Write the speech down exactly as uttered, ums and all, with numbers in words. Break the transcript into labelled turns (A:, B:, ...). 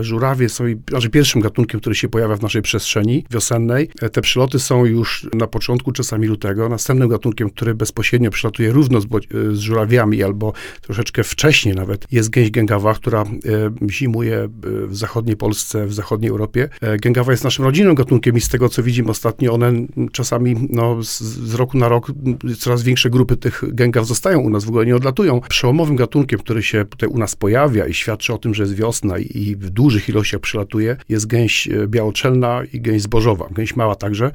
A: Żurawie są znaczy pierwszym gatunkiem, który się pojawia w naszej przestrzeni wiosennej. Te przyloty są już na początku, czasami lutego. Następnym gatunkiem, który bezpośrednio przylatuje równo z, z żurawiami albo troszeczkę wcześniej nawet, jest gęś gęgawa, która zimuje w zachodniej Polsce, w zachodniej Europie. Gęgawa jest naszym rodzinnym gatunkiem i z tego, co widzimy ostatnio, one czasami no, z, z roku na rok coraz większe grupy tych gęgaw zostają u nas, w ogóle nie odlatują. Przełomowym gatunkiem, który się tutaj u nas pojawia i świadczy o tym, że jest wiosna i w dużych ilościach przylatuje, jest gęś białoczelna i gęś zbożowa. Gęś mała także.